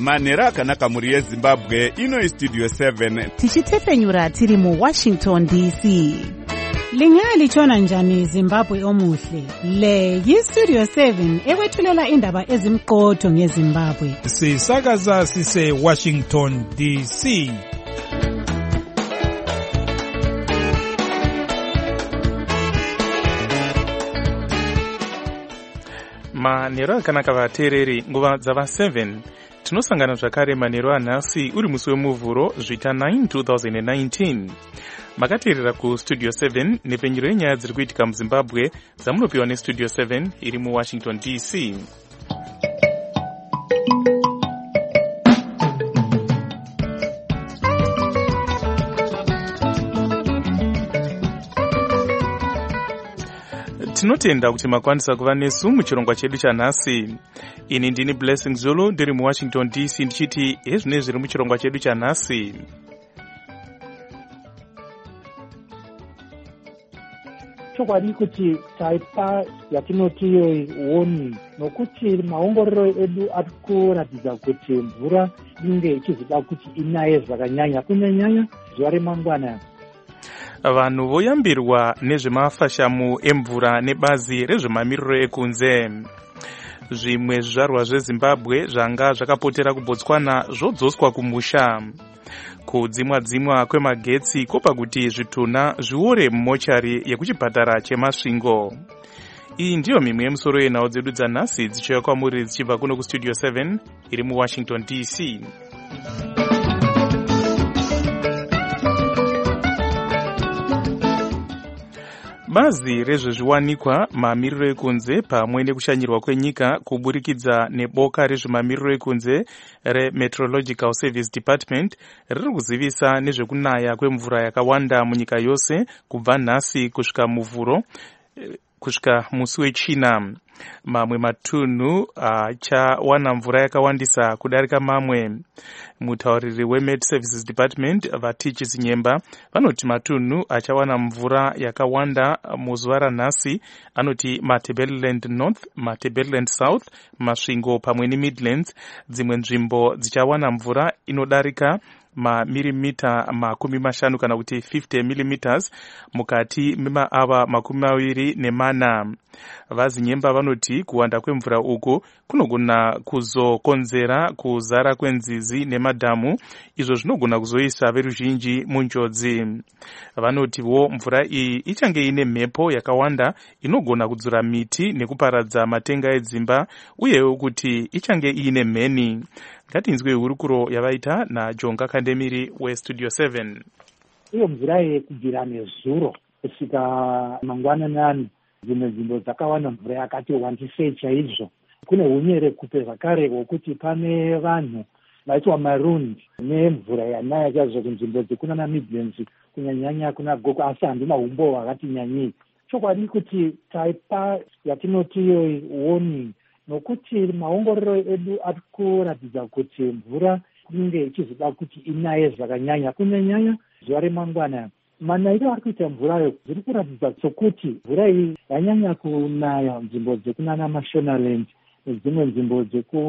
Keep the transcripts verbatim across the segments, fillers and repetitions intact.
manhero akanaka mhuri yezimbabwe. Ino istudio seven tichitefenyura tiri muwashington D C. Lingalitshona njani Zimbabwe omuhle? Le yistudio seven ekwethulela indaba ezimqotho ngeZimbabwe. Sisakaza sise Washington D C. Manhero akanaka vateereri, nguva dzava seven. Tinosangana zvakare manhero anhasi uri musi wemuvhuro zvita nine two thousand nineteen. Makateerera kustudio seven nepenyero yenyaya dziri kuitika muZimbabwe dzamunopiwa nestudio seven iri muWashington D C. Tinotenda kuti makwanisa kuva nesu muchirongwa chedu chanhasi. Ini ndini Blessing Zulu ndiri muWashington D C ndichiti hezvine zviri muchirongwa chedu chanhasi. Chokwadi kuti taipa yatinoti warning nokuti maongororo edu ari kuratidza kuti mvura inge ichizoda kuti inaye zvakanyanya kunyanya zuva remangwana. Vanhu voyambirwa nezvemafashamu emvura nebazi rezvemamiriro ekunze. Zvimwe zvizvarwa zveZimbabwe zvanga zvakapotera kuBotswana zvodzoswa kumusha. Kudzimwa dzimwa kwemagetsi kopa kuti zvitunha zviore mumochari yekuchipatara chemasvingo. Iyi ndiyo mimwe yemusoro yenhau dzedu dzanhasi dzichiuya kwamuri dzichibva kuno kustudio seven iri muWashington D C. Bazi rezvezviwanikwa, mamiriro ekunze pamwe nekushanyirwa kwenyika kuburikidza neboka rezvemamiriro ekunze reMeteorological Service Department riri kuzivisa nezvekunaya kwemvura yakawanda munyika yose kubva nhasi kusvika muvhuro kusvika musi wechina. Mamwe matunhu achawana mvura yakawandisa kudarika mamwe. Mutauriri weMet Services Department Vatichi Zinyemba vanoti matunhu achawana mvura yakawanda muzuva ranhasi anoti Matabeleland North, Matabeleland South, Masvingo pamwe neMidlands. Dzimwe nzvimbo dzichawana mvura inodarika mamilimita makumi mashanu kana kuti fifty millimeters mukati memaava makumi maviri nemana. Vazinyemba vanoti kuwanda kwemvura uku kunogona kuzokonzera kuzara kwenzizi nemadhamu, izvo zvinogona kuzoisa veruzhinji munjodzi. Vanotiwo mvura iyi ichange ine mhepo yakawanda inogona kudzura miti nekuparadza matenga edzimba, uyewo kuti ichange ine mheni. Ngatinzwe hurukuro yavaita naJonga Kandemiri westudio seven. Iyo mvura yekubvira nezuro kusvika mangwananani dzimwe nzvimbo dzakawana mvura yakati wandisei chaizvo. Kune hunyere kupe zvakare hwokuti pane vanhu vaitwa marooned nemvura yanaya chaizvo kunzvimbo dzekunana Midlands kunyanyanya kuna Goko, asi handina umbo hwakati nyanyii. Chokwadi kuti taipa yatinoti warning nokuti maongororo edu ari kuratidza kuti mvura inge ichizoda kuti inaye zvakanyanya kunyanya zuva remangwana. Manairo ari kuita mvurayo dziri kuratidza sokuti mvura iyi yanyanya kunaya nzvimbo dzekunana Mashonaland nedzimwe nzvimbo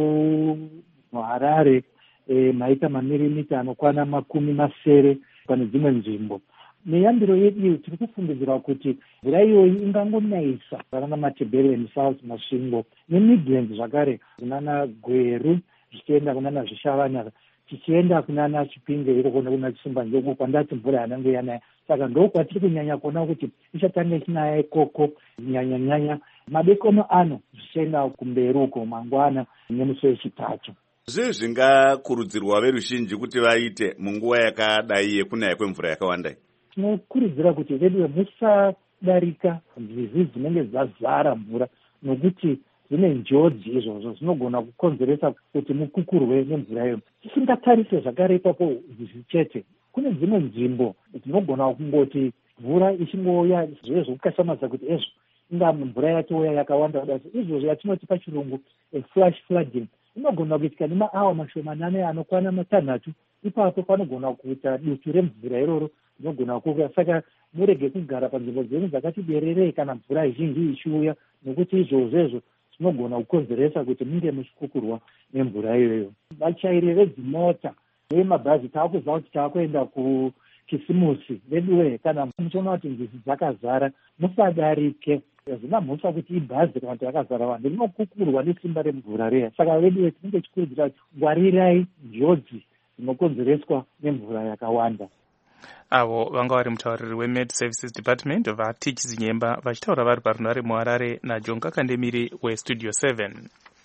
dzekuHarare e, maita mamilimita anokwana makumi masere pane dzimwe nzvimbo. Neyambiro yedu tiri kufungidzira kuti mvura iyoyi ingangonayisa vanana Matabeleland South, Masvingo neMidlands zvakare kunana Gweru zvichienda kunana Zvishavanya tichienda kunana Chipinge iko kuna Chimbanjogo kwandati mvura yanenge yanaya. Saka ndokwatiri kunyanya kuona kuti ichatanga ichinaya ikoko nyanya nyanya madekono ano zvichienda kumberi uko mangwana nemusi wechitatu. Zvii zvingakurudzirwa veruzhinji kuti vaite munguva yakadai yekunaya kwemvura yakawanda? Tinokurudzira kuti vedu musadarika nzizi dzinenge dzazara mvura nokuti dzine njodzi izvozvo zvinogona kukonzeresa kuti mukukurwe nemvura iyo. Tisingatarise zvakare ipapo nzizi chete, kune dzimwe nzvimbo dzinogona kungoti mvura ichingoya zvive zvokukashamadza kuti ezvo inga mvura yatouya yakawanda kudai. Izvozvo yatinoti pachirungu flash flooding inogona kuitika nemaawa mashomanane anokwana matanhatu. Ipapo panogona kuita dutu remvura iroro rinogona kuuya. Saka murege kugara panzvimbo dzenyu dzakati bererei kana mvura zhinji ichiuya, nokuti izvozvo izvo zvinogona kukonzeresa kuti munge muchikukurwa nemvura iyoyo. Vachairi vedzimota vemabhazi taakuziva kuti taakuenda kukisimusi veduwe, kana muchiona kuti nzizi dzakazara musadarike. Hazvina mhosva kuti ibhazi kana kuti rakazara vanhu rinokukurwa nesimba remvura riya. Saka veduwe tinenge tichikurudzira kuti ngwarirai njodzi dzinokonzereswa nemvura yakawanda. Avo vanga vari mutauriri weMed Services Department vaTich Zinyemba vachitaura vari parunhare muHarare naJonga Kandemiri weStudio seven.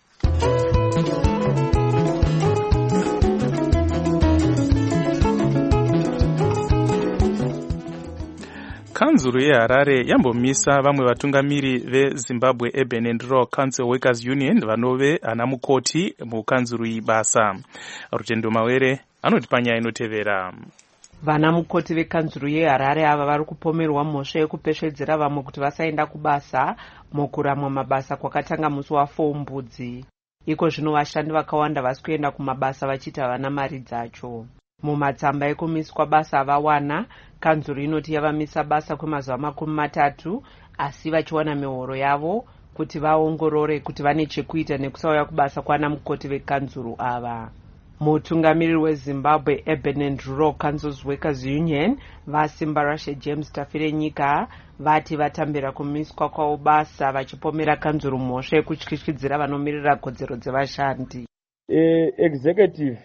Kanzuru yeHarare yambomisa vamwe vatungamiri veZimbabwe Urban and Rural Council Workers Union vanove ana mukoti mukanzuru iyi basa. Rutendo Mawere anoti panyaya inotevera. Vana mukoti vekanzuru yeHarare ava vari kupomerwa mhosva yekupeshedzera vamwe kuti vasaenda kubasa mukuramwa mabasa kwakatanga musi waFombudzi. Iko zvino vashandi vakawanda vasi kuenda kumabasa vachiti havana mari dzacho. Mumatsamba ekumiswa basa avawana, kanzuru inoti yavamisa basa kwemazuva makumi matatu asi vachiwana mihoro yavo kuti vaongorore kuti vane chekuita nekusauya kubasa kwana mukoti vekanzuru ava. Mutungamiriri weZimbabwe Urban and Rural Councils Workers Union vaSimbarashe James Tafirenyika vati vatambira kumiswa kwavo basa vachipomera kanzuru mhosva yekutyityidzira vanomirira kodzero dzevashandi. E, executive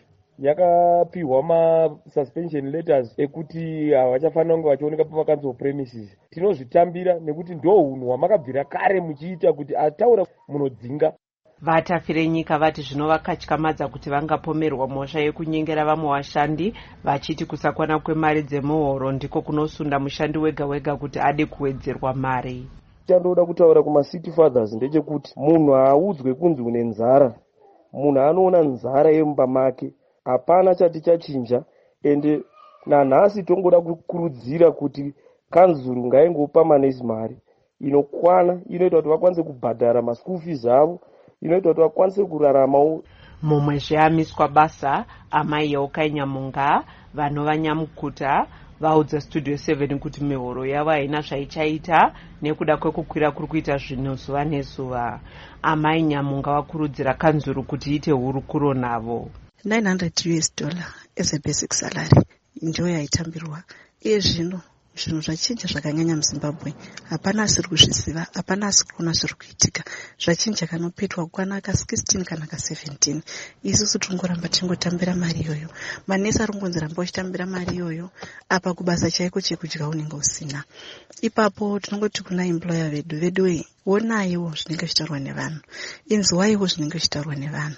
yakapiwa ma suspension letters ekuti havachafanira kunge vachioneka pamakanzuru premises. Tinozvitambira nekuti ndo hunhu hwamakabvira kare muchiita kuti ataura munodzinga. VaTafirenyika vati zvino vakatyamadza kuti vangapomerwa mhosva yekunyengera vamwe vashandi vachiti kusakwana kwemari dzemuhoro ndiko kunosunda mushandi wega wega kuti ade kuwedzerwa mari. Chandoda kutaura kuma city fathers ndechekuti munhu haudzwe kunzi une nzara, munhu anoona nzara yemumba make. Hapana chati chachinja, ende nanhasi tongoda kukurudzira kuti kanzuru ngaingopa manesi mari inokwana inoita kuti vakwanise kubhadhara maschool fees avo, inoita kuti vakwanise kuraramawo. Mumwe zveamiswa basa amai Yaukainyamunga vanova Nyamukuta vaudza Studio seven kuti mihoro yavo haina zvaichaita nekuda kwekukwira kuri kuita zvinhu zuva nezuva. Amai Nyamunga vakurudzira kanzuru kuti iite hurukuro navo. nine hundred U S dollar as a basic salary ndio yaitambirwa. Iye zvino zvinhu zvachinja zvakanyanya muZimbabwe. Hapana asiri kuzviziva, hapana asiri kuona zviri kuitika. Zvachinja kanopetwa kukwana ka sixteen kana ka seventeen. Isusu tongoramba tingotambira mari iyoyo. Manesi ari kungonzi ramba uchitambira mari iyoyo apa kubasa chaiko chekudya unenge usina. Ipapo tinongoti kuna employer vedu vedu onaiwo zvinenge zvitaurwa nevanhu, inzwaiwo zvinenge zvitaurwa nevanhu,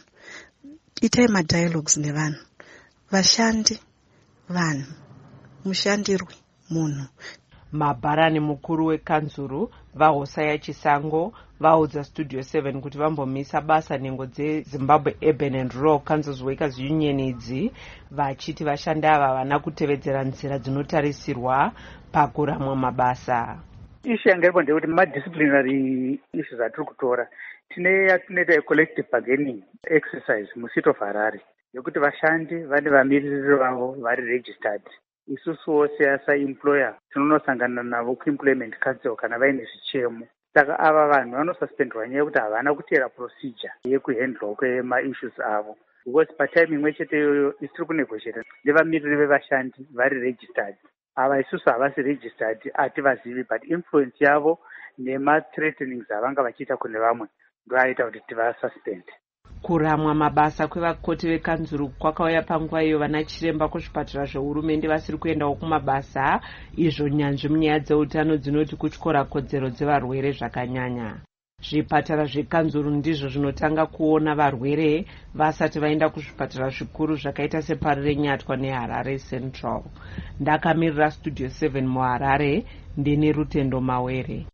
itai madialogues nevanhu, vashandi vanhu, mushandirwe munhu. Mabharani mukuru wekanzuru vaHosaya Chisango vaudza Studio seven kuti vambomisa basa nhengo dzeZimbabwe Urban and Rural Councils Workers Union idzi vachiti vashandi ava vana kutevedzera nzira dzinotarisirwa pakuramwa mabasa. Ishu yangaripo ndekuti madisciplinary issues atiri kutora tine yatinoita collective bargaining exercise mucity of Harare yekuti vashandi vane vamiriri vavo vari registered. Isusuwo seasa-employer tinonosangana navo kuemployment council kana vaine zvichemo. Saka ava vanhu vanosuspendwa nyaya yekuti havana kuteera procedure yekuhandlwa kwema-issues avo. Because patime imwe chete iyoyo isiri kunegotiata nevamiriri vevashandi vari registered. Ava isusu havasi registered hativazivi, but influence yavo nema-threatenings avanga vachiita kune vamwe ndo aita kuti tivasuspend. Kuramwa mabasa kwevakoti vekanzuru kwakauya panguva iyo vana chiremba kuzvipatara zvehurumende vasiri kuendawo kumabasa, izvo nyanzvi munyaya dzeutano dzinoti kutyora kodzero dzevarwere zvakanyanya. Zvipatara zvekanzuru ndizvo zvinotanga kuona varwere vasati vaenda kuzvipatara zvikuru zvakaita separi reNyatwa neHarare Central. Ndakamirira Studio seven muHarare ndine Rutendo Mawere.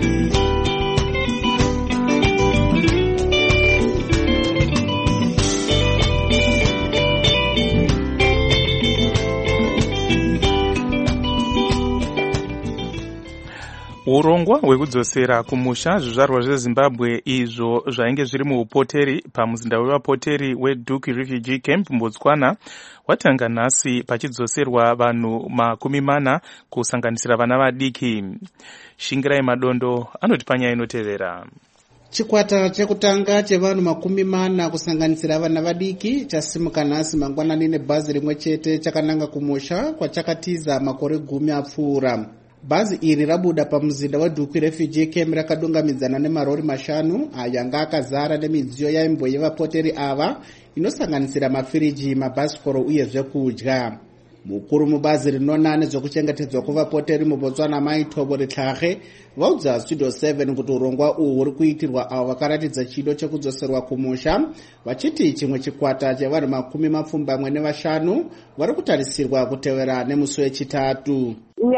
Urongwa hwekudzosera kumusha zvizvarwa zveZimbabwe izvo zvainge zviri muupoteri pamuzinda wevapoteri weDuki Refugee Camp muBotswana watanga nhasi pachidzoserwa vanhu makumi mana kusanganisira vana vadiki. Shingirai Madondo anoti panyaya inotevera. Chikwata chekutanga chevanhu makumi mana kusanganisira vana vadiki chasimuka nhasi mangwanani nebhazi rimwe chete chakananga kumusha kwachakatiza makore gumi apfuura. Bhazi iri rabuda pamuzinda weDukwi Refugee Camp rakadungamidzana nemarori mashanu ayanga akazara nemidziyo yaimboye vapoteri ava inosanganisira mafiriji, mabhasikoro uye zvekudya. Mukuru mubhazi rinona nezvekuchengetedzwa kwevapoteri muBotswana Maitobo Ritlhage vaudza Studio seven kuti urongwa uhu huri kuitirwa avo vakaratidza chido chekudzoserwa kumusha, vachiti chimwe chikwata chevanhu makumi mapfumbamwe nevashanu vari kutarisirwa kutevera nemusi wechitatu.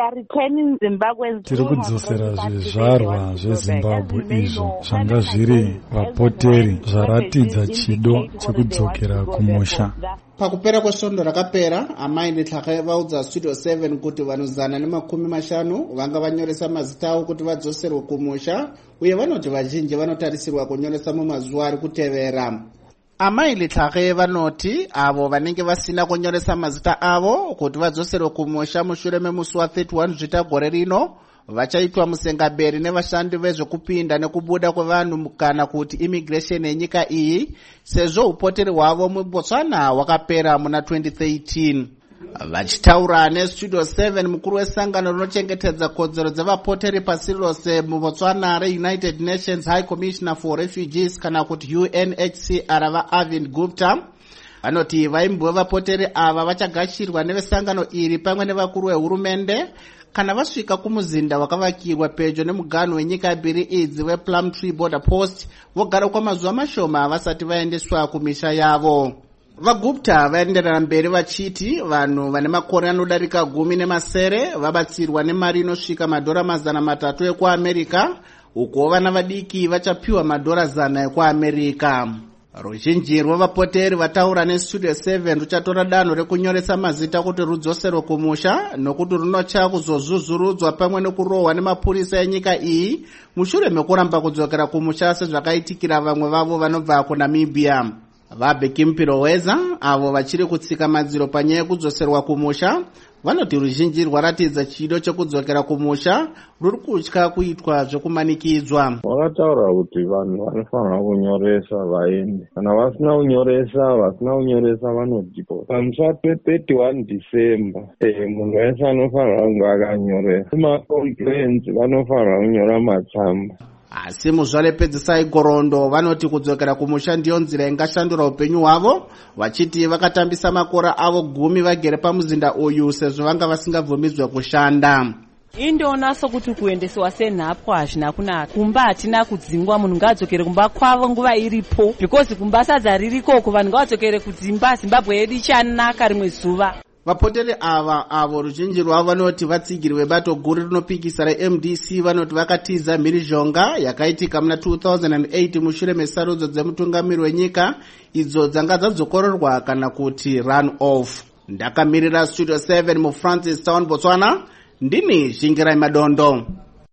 Tiri kudzosera zvizvarwa zveZimbabwe izvo zvanga zviri vapoteri zvaratidza chido chekudzokera kumusha. Pakupera kwesvondo rakapera, amai Ritlhage vaudza Studio seven kuti vanhu zana nemakumi mashanu vanga vanyoresa mazita avo kuti vadzoserwe kumusha, uye vanoti vazhinji vanotarisirwa kunyoresa mumazuva ari kutevera. Amai Ritlhage vanoti avo vanenge vasina kunyoresa mazita avo kuti vadzoserwe kumusha mushure memusi wa31 Zvita gore rino vachaitwa musengaberi nevashandi vezvekupinda nekubuda kwevanhu kana kuti immigration yenyika iyi, sezvo upoteri hwavo muBotswana hwakapera muna twenty thirteen. Vachitaura neStudio seven, mukuru wesangano rinochengetedza kodzero dzevapoteri pasi rose muBotswana reUnited Nations High Commissioner for Refugees kana kuti U N H C R vaArvind Gupta vanoti vaimbove vapoteri ava vachagashirwa nevesangano iri pamwe nevakuru vehurumende kana vasvika kumuzinda wakavakirwa pedyo nemuganhu wenyika mbiri idzi wePlumtree Border Post vogara kwamazuva mashoma vasati vaendeswa kumisha yavo. VaGupta vaenderera mberi vachiti vanhu vane makore anodarika gumi nemasere vabatsirwa nemari inosvika madhora mazana matatu ekuAmerica, uko vana vadiki vachapiwa madhora zana ekuAmerica. Ruzhinji rwevapoteri vataura neStudio seven ruchatora danho rekunyoresa mazita kuti rudzoserwe kumusha nokuti runocha kuzozvuzvurudzwa pamwe nekurohwa nemapurisa enyika iyi mushure mekuramba kudzokera kumusha sezvakaitikira vamwe vavo vanobva kuNamibia. VaBheki Mpiroweza avo vachiri kutsika madziro panyaya yekudzoserwa kumusha vanoti ruzhinji rwaratidza chido chekudzokera kumusha ruri kutya kuitwa zvekumanikidzwa. Vakataura kuti vanhu vanofanira kunyoresa vaende, kana vasina kunyoresa vasina kunyoresa vanodhipo pamusi wa31 December. Eh, munhu wese anofanira kunge akanyoresa. Macomplaints vanofanira kunyora matsamba. Asi muzvalepedzisai gorondo vanoti kudzokera kumusha ndiyo nzira ingashandura upenyu hwavo, vachiti vakatambisa makore avo gumi vagere pamuzinda uyu sezvo vanga vasingabvumidzwe kushanda. Indiona sokuti kuendeswa senhapwa hazvina kunaka. Kumba hatina kudzingwa, munhu ngadzokere kumba kwavo nguva iripo, because kumba sadza ririkoko, vanhu ngavadzokere kudzimba. Zimbabwe yedu ichanaka rimwe zuva. Vapoteri ava avo ruzhinji rwavo vanoti vatsigiri vebato guru rinopikisa reM D C vanoti vakatiza mhirizhonga yakaitika muna two thousand eight mushure mesarudzo dzemutungamiri wenyika idzo dzanga dzadzokororwa kana kuti run off. Ndakamirira Studio seven muFrancis Town, Botswana, ndini Shingirai Madondo.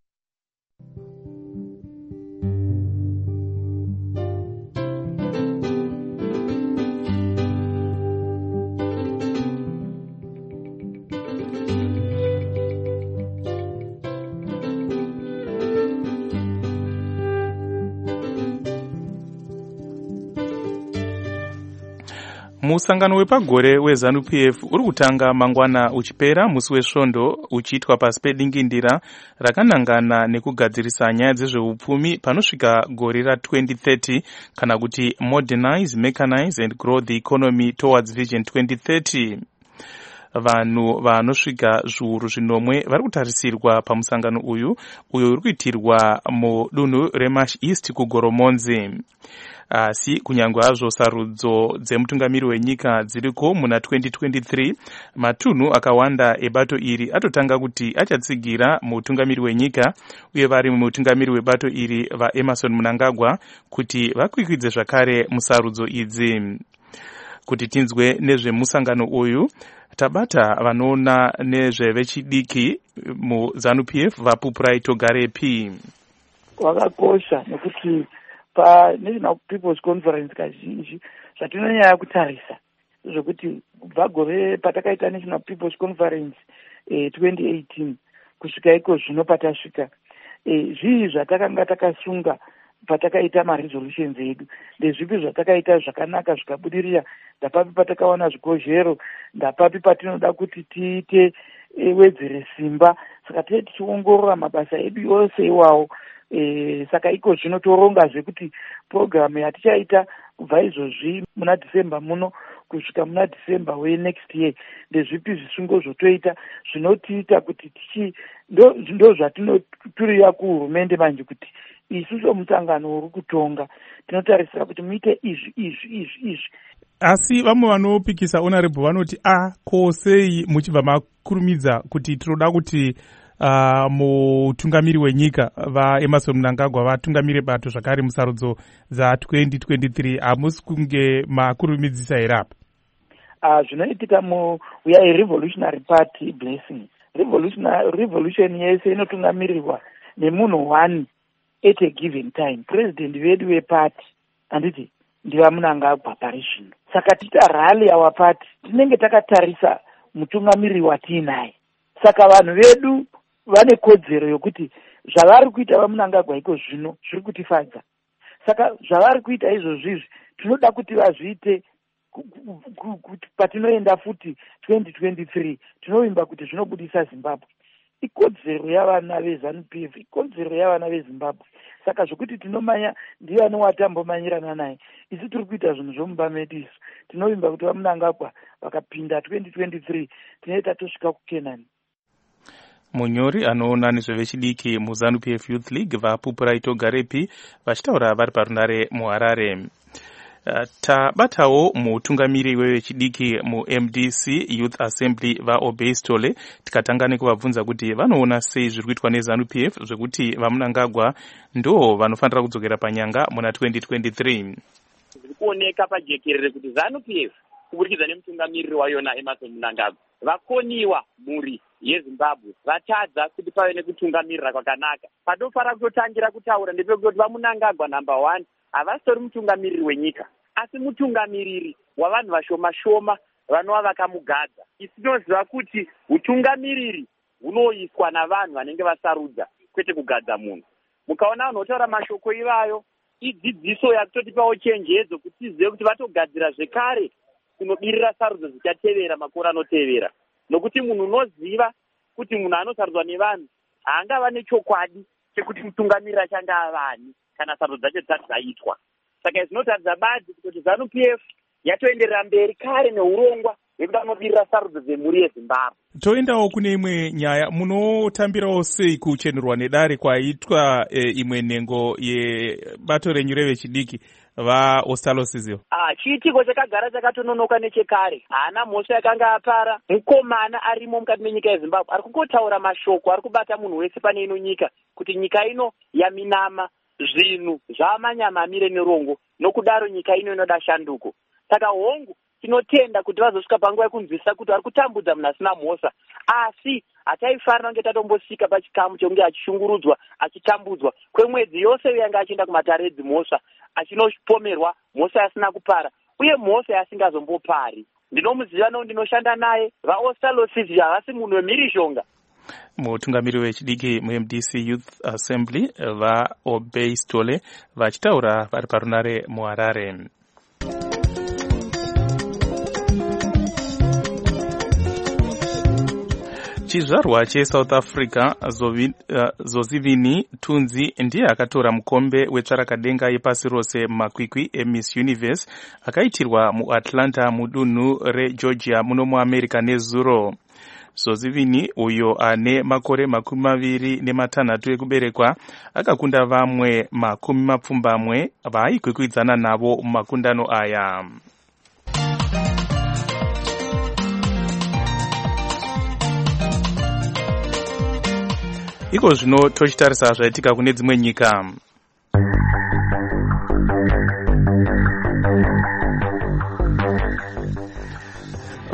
Musangano wepagore weZANU P F uri kutanga mangwana uchipera musi wesvondo uchiitwa pasi pedingindira rakanangana nekugadzirisa nyaya dzezveupfumi panosvika gore ra20 thirty kana kuti modernize, mechanize and grow the economy towards vision twenty thirty. Vanhu vanosvika zviuru zvinomwe vari kutarisirwa pamusangano uyu uyo uri kuitirwa mudunhu reMarsh East kuGoromonzi. Asi kunyange hazvo sarudzo dzemutungamiri wenyika dziriko muna twenty twenty-three, matunhu akawanda ebato iri atotanga kuti achatsigira mutungamiri wenyika uye vari mutungamiri webato iri vaEmerson Mnangagwa kuti vakwikwidze zvakare musarudzo idzi. Kuti tinzwe nezvemusangano uyu tabata vanoona nezvevechidiki muZANU P F vaPupurai Togarepi. Wakakosha nekuti paNational People's Conference kazhinji zvatinonyanya kutarisa zvokuti kubva gore patakaita National People's Conference eh, twenty eighteen kusvika iko zvino patasvika eh, zvii zvatakanga takasunga patakaita maresolutions edu, ndezvipi zvatakaita zvakanaka zvikabudirira, ndapapi patakawana zvikozhero, ndapapi patinoda kuti tiite e, wedzere simba. Saka tee tichiongorora mabasa edu yose iwawo. E, saka iko zvino toronga zvekuti programu yatichaita kubva izvozvi muna December muno kusvika muna December we next year, ndezvipi zvisungo zvotoita zvinotiita kuti tichi ndo, ndo zvatinoturira kuhurumende manje kuti isu somutangano uri kutonga tinotarisira kuti muite izvi izvi izvi izvi. Asi vamwe vanopikisa honorable vanoti a ko sei muchibva makurumidza kuti tinoda kuti uh, mutungamiri wenyika vaEmmerson Mnangagwa vatungamire bato zvakare musarudzo za twenty twenty-three, hamusi kunge makurumidzisa here apa? Uh, zvinoitika mu we are a revolutionary party blessing. Revolutionary revolution yese inotungamirirwa nemunhu one at a given time. President vedu veparty anditi ndiva Mnangagwa pari zvino. Saka tita rally our party tinenge takatarisa mutungamiri watiinaye. Saka vanhu vedu vane kodzero yokuti zvavari kuita vaMnangagwa iko zvino zviri kutifadza. Saka zvavari kuita izvozvizvi tinoda kuti vazviite kuti patinoenda futi twenty twenty-three tinovimba kuti zvinobudisa Zimbabwe. Ikodzero yavana veZANU-P F, ikodzero yavana veZimbabwe. Saka zvokuti tinomanya ndiani watambomanyirana naye, isi tiri kuita zvinhu zvomumba medu isu. Tinovimba kuti vaMnangagwa vakapinda twenty twenty-three tinoita tosvika kuKenani. Munyori anoona nezvevechidiki muZANU-P F Youth League vaPupurai Togarepi vachitaura vari parunare muHarare. Uh, tabatawo mutungamiri wevechidiki muM D C Youth Assembly vaObey Stole tikatanga nekuvabvunza kuti vanoona sei zviri kuitwa neZANU-P F zvekuti vaMnangagwa ndo vanofanira kudzokera panyanga muna twenty twenty-three. Zviri kuoneka pajekerere kuti ZANU-P F kuburikidza nemutungamiriri wayona Emmerson Mnangagwa vakoniwa mhuri yeZimbabwe, vatadza kuti pave nekutungamirira kwakanaka. Padofara kutotangira kutaura ndepekuti vaMnangagwa number one havasitori mutungamiriri wenyika, asi mutungamiriri wavanhu vashoma shoma vanova vakamugadza. Isi tinoziva kuti utungamiriri hunoiswa navanhu vanenge vasarudza, kwete kugadza munhu. Mukaona vanhu votaura mashoko ivayo, idzidziso yakutotipawo chenjedzo kuti tizive kuti vatogadzira zvekare kunobirira sarudzo dzichatevera makore anotevera. Nokuti munhu unoziva kuti munhu anosarudzwa nevanhu haangava nechokwadi chekuti mutungamiriri achanga avani kana sarudzo dzacho dzisati dzaitwa. Saka zvinotaridza badzi kuti ZANU-P F yatoenderera mberi kare neurongwa hwekuti anobirira sarudzo dzemhuri yeZimbabwe. Toendawo kune imwe nyaya, munotambirawo sei kuchenerwa nedare kwaitwa e, imwe nhengo yebato renyu revechidiki vaOstalosis? Ah, chiitiko chakagara chakatononoka nechekare. Haana mhosva yakanga apara. Mukomana arimo mukati menyika yeZimbabwe ari kungotaura mashoko, ari kubata munhu wese pane ino nyika kuti nyika ino yaminama, zvinhu zvamanyama amire nerongo, nokudaro nyika ino inoda shanduko. Saka hongu tinotenda kuti vazosvika panguva yekunzwisisa kuti ari kutambudza munhu asina mhosva, asi hataifanira kunge tatombosvika pachikamu chonge achishungurudzwa achitambudzwa kwemwedzi yose yanga achienda kumatare edzimhosva achinopomerwa mhosva yasina kupara uye mhosva yasingazombopari. Ndinomuziva no ndinoshanda naye. VaOstalosis havasi munhu wemhirizhonga. Mutungamiri wechidiki muM D C Youth Assembly vaObey Stole vachitaura vari parunare muHarare. Chizvarwa cheSouth Africa Zovi, uh, Zozivini Tunzi ndiye akatora mukombe wetsvarakadenga yepasi rose mumakwikwi eMiss Universe akaitirwa muAtlanta mudunhu reGeorgia muno muAmerica nezuro. Zozivini uyo ane makore makumi maviri nematanhatu ekuberekwa akakunda vamwe makumi mapfumbamwe vaaikwikwidzana navo mumakundano aya. Iko zvino tochitarisa zvaitika kune dzimwe nyika.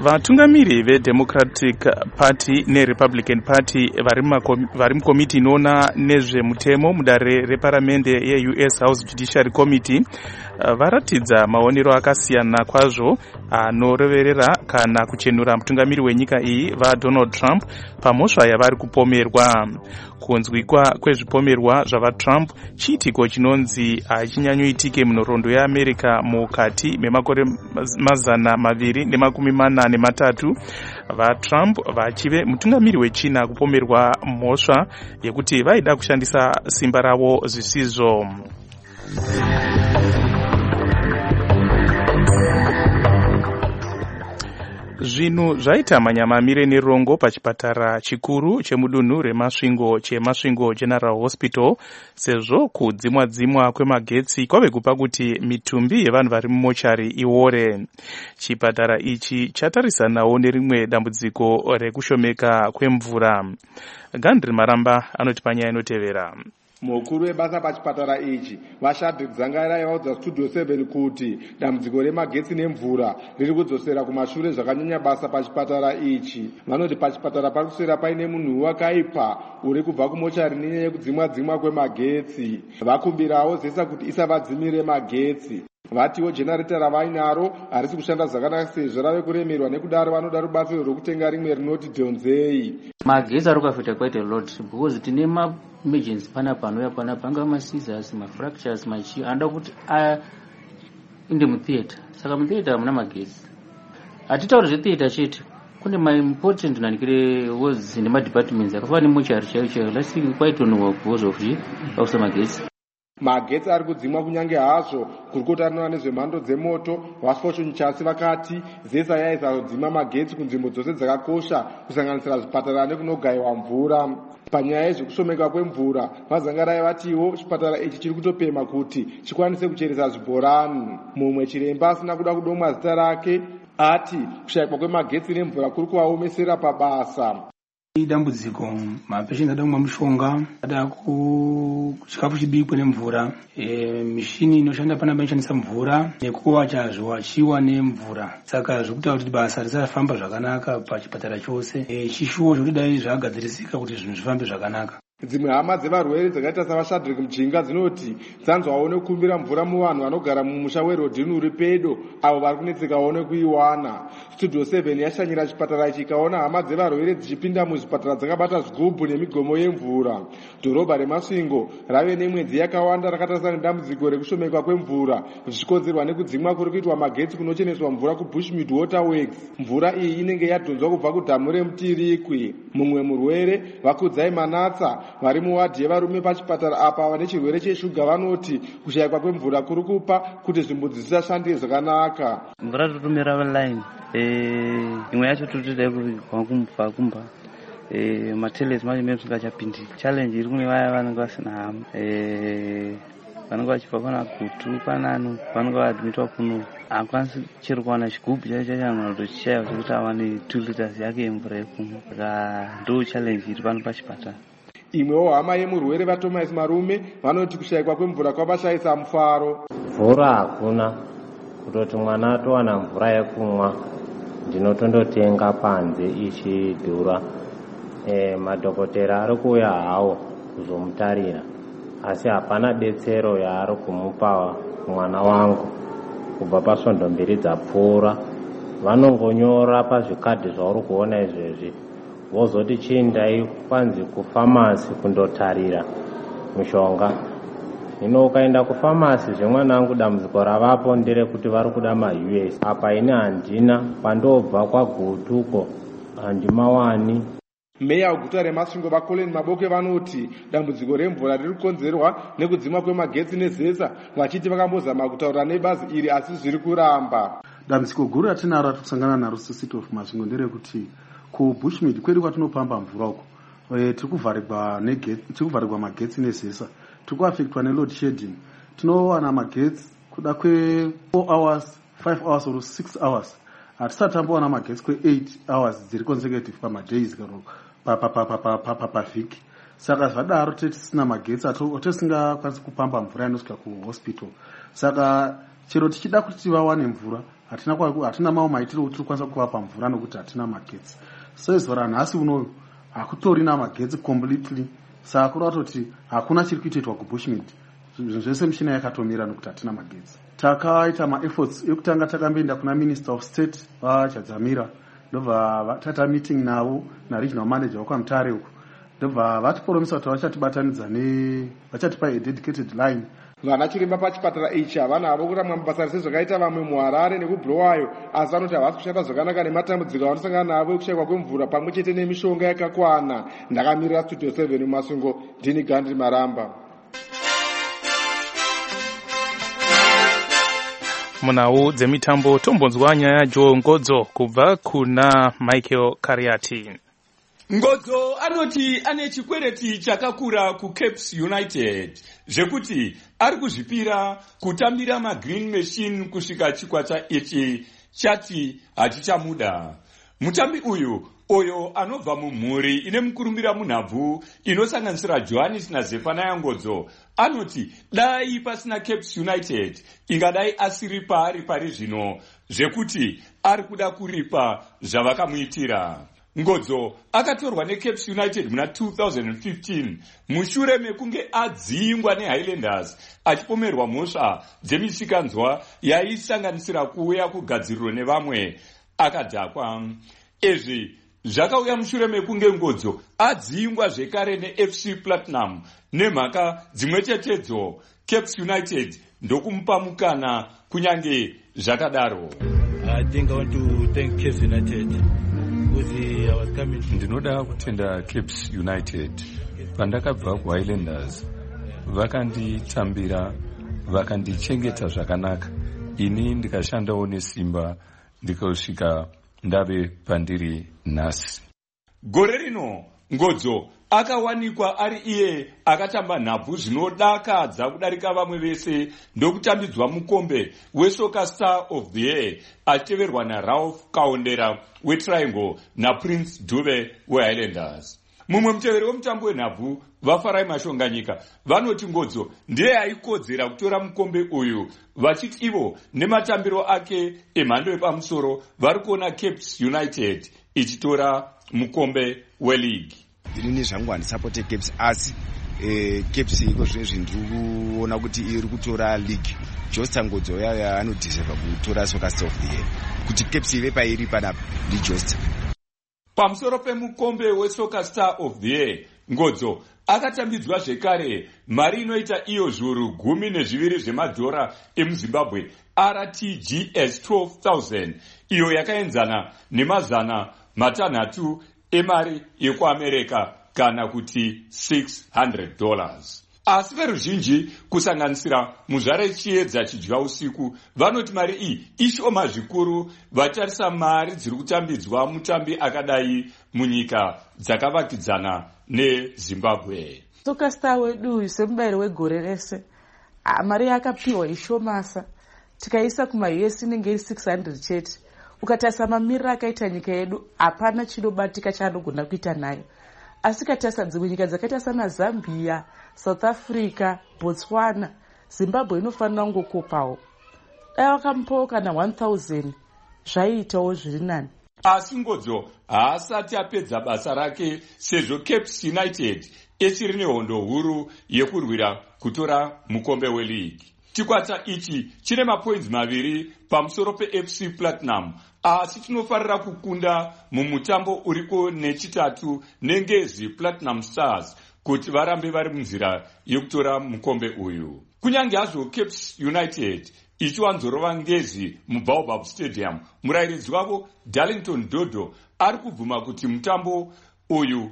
vatungamiri veDemocratic Party neRepublican Party vari mukomiti inoona nezvemutemo mudare reparamende yeU S House Judiciary Committee varatidza maonero akasiyana kwazvo anoreverera kana kuchenura mutungamiri wenyika iyi vaDonald Trump pamhosva yavari kupomerwa. Kunzwikwa kwezvipomerwa zvavaTrump chiitiko chinonzi hachinyanyoitike munhoroondo yeAmerica mukati memakore mazana maviri nemakumi mana nematatu, vaTrump vachive mutungamiri wechina kupomerwa mhosva yekuti vaida kushandisa simba ravo zvisizvo. Zvinhu zvaita manyamamire nerongo pachipatara chikuru chemudunhu remasvingo chemasvingo General Hospital sezvo kudzimwa dzimwa kwemagetsi kwave kupa kuti mitumbi yevanhu vari mumochari iore. Chipatara ichi chatarisanawo nerimwe dambudziko rekushomeka kwemvura. Gandri Maramba anoti panyaya inotevera. Mukuru webasa pachipatara ichi vashadhi dzangaira yavaudza Studio seven kuti dambudziko remagetsi nemvura riri kudzosera kumashure zvakanyanya basa pachipatara ichi. Vanoti pachipatara pari kuswera paine munhu wakaipa uri kubva kumochari nenyaya yekudzimwa dzimwa kwemagetsi. Vakumbirawo zesa kuti isavadzimire magetsi. Vatiwo generator ravainaro harisi kushanda zvakanaka sezvo rave kuremerwa, nekudaro vanoda rubatsiro rwokutenga rimwe rinoti dhonzei. Magetsi ari kuafecta quite a lot because tine ma emergency pana panouya pana panga ma scissors, ma fractures, machi anda kuti inde mutheater. Saka mutheater hamuna magetsi. Hatitauri zvetheater chete, kune ma important nanikire wards nema departments akafanana nemochari chaiyo chaiyo. Last week kwaitonowa because of pausa magetsi. Magetsi ari kudzimwa kunyange hazvo kurikotarinwa nezvemhando dzemoto. Vasfortune chasi vakati zesa yaisazodzima magetsi kunzvimbo dzose dzakakosha kusanganisira zvipatara nekunogayiwa mvura. Panyaya yezvekushomeka kwemvura vazangarai vatiwo chipatara ichi chiri kutopema kuti chikwanise kucheresa zvibhorani. Mumwe chiremba asina kuda kudomwa zita rake ati kushayikwa kwemagetsi nemvura kuri kuvaomesera pabasa. Dambudziko mapesheni ada kumwa mushonga, ada kuchikafu chibikwe nemvura, e, mishini inoshanda panapa inoshandisa mvura nekuwacha zviwachiwa nemvura. Saka zvikuita kuti basa risafamba zvakanaka pachipatara chose. E, chishuwo zvekuti dai zvagadzirisika kuti zvinhu zvifambe zvakanaka. Dzimwe hama dzevarwere dzakaita savashadhiriki mujinga dzinoti dzanzwawo nekukumbira mvura muvanhu vanogara mumusha werodhini uri pedo avo vari kunetsekawo nekuiwana. Studio seven yashanyira chipatara ichi ikaona hama dzevarwere dzichipinda muzvipatara dzakabata zvigubhu nemigomo yemvura. Dhorobha remasvingo rave nemwedzi yakawanda rakatarisa nedambudziko rekushomeka kwemvura zvichikonzerwa nekudzimwa kuri kuitwa magetsi kunocheneswa mvura kuBushmead Water Works. Mvura iyi inenge yadhonzwa kubva kudhamu reMutirikwi. Mumwe murwere Vakudzai Manatsa vari muwadhi yevarume pachipatara apa vane chirwere cheshuga vanoti kushayikwa kwemvura kuri kupa kuti zvimbudzi zvisashandire zvakanaka. Mvura totomera line eh imwe yacho totida kumba kumba eh matelesi macho mimi singachapindi. Challenge iri kune vaya vanenge vasina hama eh vanenge vachipa kana kutu panano vanenge vaadmitwa kuno akwanisi chero kuwana chigubhu chacho chachano tochichaya kuti awane two liters yake yemvura yekumwa. Saka ndo challenge iri pano pachipatara. Imwewo hama yemurwere vaThomas Marume vanoti kushayikwa kwemvura kwavashayisa mufaro. Mvura hakuna, kutoti mwana atowana mvura yekumwa ndinotondotenga panze ichidhura. E, madhokotera ari kuuya hawo kuzomutarira asi hapana detsero yaari kumupa mwana wangu kubva pasvondo mbiri dzapfuura. Vanongonyora pazvikadhi zvauri kuona izvezvi vozoti chiindai kwanzi kufamasi kundotarira mishonga. Hino ukaenda kufamasi zvemwanangu dambudziko ravapo nderekuti vari kuda maU S. Apa ine handina, pandobva kwagutuko handimawani. Meya weguta remasvingo vaColin Maboke vanoti dambudziko remvura riri kukonzerwa nekudzimwa kwemagetsi nezesa, vachiti vakambozama kutaura nebazi iri asi zviri kuramba. Dambudziko guru ratinaro ratikusangana naro sisito of masvingo nderekuti kuBushmead kwedu kwatinopamba mvura uko e, tiri kuvharirwa negetsi, tiri kuvharirwa magetsi nezesa, tiri kuafectwa neload shedding. Tinowana magetsi kuda kwe four hours, five hours or six hours. Hatisati tambowana magetsi kwe eight hours dziri consecutive pamadays karo pavhiki. Saka zvadaro tisina magetsi atisingakwanisi kupamba mvura inosvika kuhospital. Saka chero tichida kuti vawane mvura hatina kwa- hatina mamwe maitiro kuti tikwanisa kuvapa mvura nokuti hatina magetsi. Sezuva ranhasi unoyu hakutorina magetsi completely, saka kuda kutoti hakuna chiri kuitoitwa kubushmead. Zvinhu zvese mishina yakatomira nokuti hatina magetsi. Takaita maefforts ekutanga takamboenda kuna minister of state vachadzamira, ndobva taita meeting navo naregional manager wakwamutare uku, ndobva vatipromisa kuti vachatibatanidza ne vachatipa a dedicated line. vana chiremba pachipatara ichi havana havo kuramwa mabasa sezvakaita vamwe muharare nekubhurowayo, asi vanoti havasi kushanda zvakanaka nematambudziko avanosangana navo ekushaikwa kwemvura pamwe chete nemishonga yakakwana. Ndakamirira studio seven mumasungo, ndini Gandhi Maramba. munhau dzemitambo tombonzwa nyaya yaJoe Ngodzo kubva kuna Michael Kariati. Ngodzo anoti ane chikwereti chakakura kuCapes United zvekuti ari kuzvipira kutambira magreen machine kusvika chikwata ichi chati hachichamuda. Mutambi uyu oyo anobva mumhuri ine mukurumbira munhabvu inosanganisira Johannes naZephaniah Ngodzo anoti dai pasina Capes United ingadai asiri paari pari zvino zvekuti ari kuda kuripa zvavakamuitira. Ngodzo akatorwa neCapes United muna two thousand fifteen mushure mekunge adzingwa neHighlanders achipomerwa mhosva dzemisikanzwa yaisanganisira kuuya kugadziriro nevamwe akadhakwa. Izvi zvakauya mushure mekunge Ngodzo adzingwa zvekare neF C Platinum nemhaka dzimwe chetedzo. Capes United ndokumupa mukana kunyange zvakadaro. I think I want to thank Capes United. Ndinoda kutenda Capes United. Pandakabva kuHighlanders vakanditambira, vakandichengeta zvakanaka, ini ndikashandawo nesimba ndikasvika ndave pandiri nhasi. Gore rino Ngodzo akawanikwa ari iye akatamba nhabvu zvinodakadza kudarika vamwe vese ndokutambidzwa mukombe weSoccer Star of the Year achiteverwa naRalph Kaondera weTriangle naPrince Dube weHighlanders. Mumwe muteveri wemutambo wenhabvu vafarai Mashonganyika vanoti Ngodzo ndiye aikodzera kutora mukombe uyu, vachiti ivo nematambiro ake emhando yepamusoro vari kuona Capes United ichitora mukombe weleague. Ini zvangu handisapote Capes asi eh, Capes iko zvinezvi ndiri kuona kuti iri kutora league. Josta Ngodzo yaya anodhiserva kutora Soccer Star of the Year. Kuti Capes ive pairi panapa ndi Josta. Pamusoro pemukombe weSoccer Star of the Year, Ngodzo akatambidzwa zvekare mari inoita iyo zviuru gumi nezviviri zvemadhora emuZimbabwe R T G S twelve thousand, iyo yakaenzana nemazana matanhatu emari yekuAmerika kana kuti six hundred dollars. Asi veruzhinji kusanganisira muzvare chiedza chidya usiku vanoti mari iyi ishoma zvikuru vatarisa mari dziri kutambidzwa mutambi akadai munyika dzakavakidzana neZimbabwe. Soccer Star wedu uyu semubayiro wegore rese mari yakapiwa ishomasa, tikaisa kuma-U S inenge iri six hundred chete. Ukatarisa mamiriro akaita nyika yedu hapana chinobatika chaanogona kuita nayo. Asi katarisa dzimwe nyika dzakaita sana Zambia, South Africa, Botswana, Zimbabwe inofanira kungokopawo. Dai wakamupawo kana one thousand zvaiitawo zviri nani. Asi Ngodzo haasati apedza basa rake sezvo Capes United ichiri nehondo huru yekurwira kutora mukombe weleague. Chikwata ichi chine mapoints maviri pamusoro peF C Platinum, asi tinofarira kukunda mumutambo uriko nechitatu nengezi Platinum Stars kuti varambe vari munzira yekutora mukombe uyu. Kunyange hazvo Capes United ichiwanzorova ngezi muBaobab Stadium, murayiridzi wavo Darlington Dodo ari kubvuma kuti mutambo uyu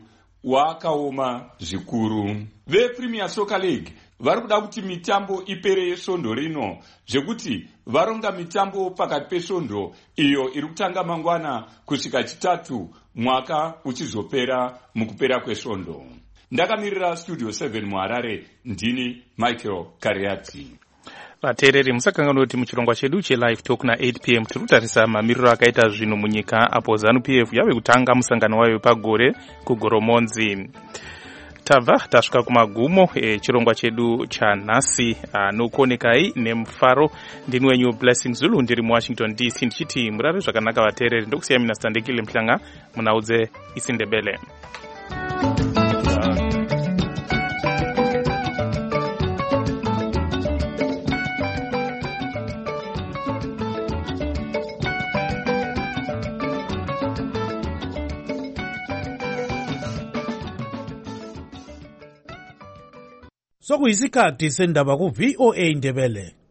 wakaoma zvikuru. VePremier Soccer League vari kuda kuti mitambo ipere yesvondo rino, zvekuti varonga mitambo pakati pesvondo iyo iri kutanga mangwana kusvika chitatu mwaka uchizopera mukupera kwesvondo. Ndakamirira Studio seven muHarare, ndini Michael Kariati. Vateereri musakanganwa kuti muchirongwa chedu chelive talk na eight p m tiri kutarisa mamiriro akaita zvinhu munyika apo ZANU P F yave kutanga musangano wayo pagore kugoromonzi. tabva tasvika kumagumo echirongwa chedu chanhasi anokuonekai nemufaro. Ndini wenyu Blessing Zulu, ndiri muWashington D C ndichiti murare zvakanaka vateereri. Ndokusiya mina Standekile Mhlanga munaudze isiNdebele. Sokuyisikhathi sendaba ku V O A Ndebele.